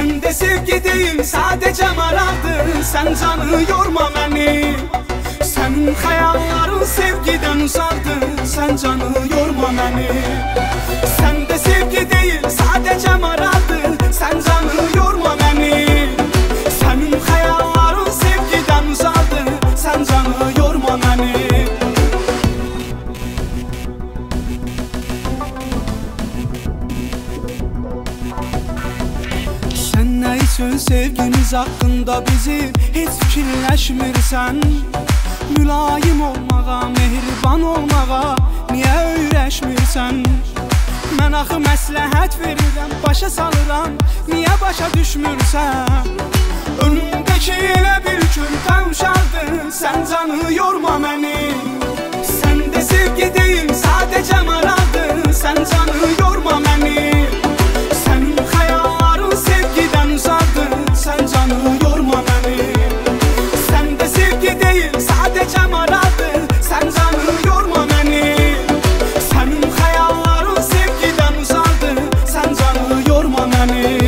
Sen de sevgi değil sadece maraqdır. Sen canı yorma beni. Senin hayalların sevgiden uzaqdır. Sen canı yorma beni. Sen de sevgi değil sadece maraqdır. Sen canı yorma beni. Senin hayalların sevgiden uzaqdır. Sen canı yorma beni. Sen ne için sevgimiz hakkında bizim hiç fikirləşmirsən? Mülayim olmağa, mehriban olmağa niyə öyrəşmirsən? Mən axı məsləhət verirəm, başa salıram, niyə başa düşmürsən? Önümdəki elə bir körpə uşaqdır, sən canı yorma məni. Sən də sevgi deyil, sadəcə maraqdır, sən canı yorma məni. Sənin xəyalların sevgidən uzaqdır, sən canı yorma məni. Sən də sevgi deyil, sadəcə maraqdır, sən canı yorma məni. Sənin xəyalların sevgidən uzaqdır, sən canı yorma məni.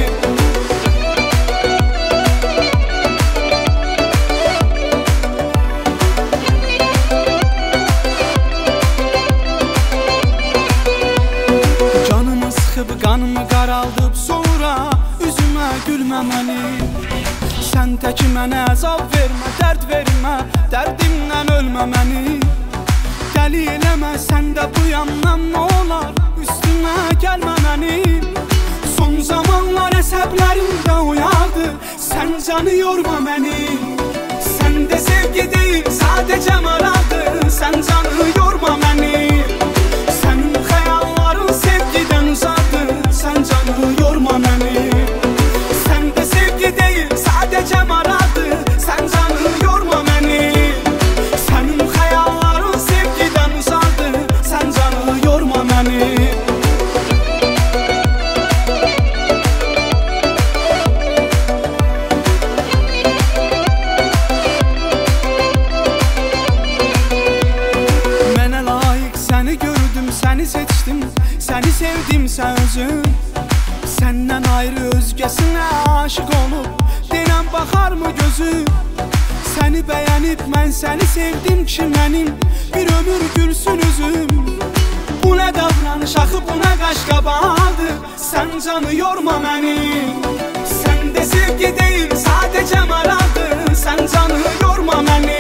Canımı sıxıb, qanımı qaraldıb, sonra üzümə gülməməni. Sən tək mənə əzab vermə, dərd vermə, dərdimdən ölməməni. Dəli eləmə, sən də bu yandan nə olar, üstümə gəlməməni. Son zamanlar əsəblərimdə oyaqdır, sən canı yorma məni. Sən də sevgi deyil, sadəcə maraqdır, sən canı yorma məni. Sənin xəyalların sevgidən uzaqdır, sən canı yorma məni. Sən də sevgi deyil, sadəcə maraqdır, sən canı yorma məni. Sənin xəyalların sevgidən uzaqdır, sən canı yorma məni. Mənə layiq səni gördüm, səni seçdim, səni sevdimsə özüm. Səndən ayrı özgəsinə aşıq olub, denən baxarmı gözüm? Səni bəyənib mən səni sevdim ki mənim bir ömür gülsün üzüm. Bu nə davranış axı, bu nə qaşqabaqdır, sən canı yorma məni. Sən də sevgi deyil, sadəcə maraqdır, sən canı yorma məni.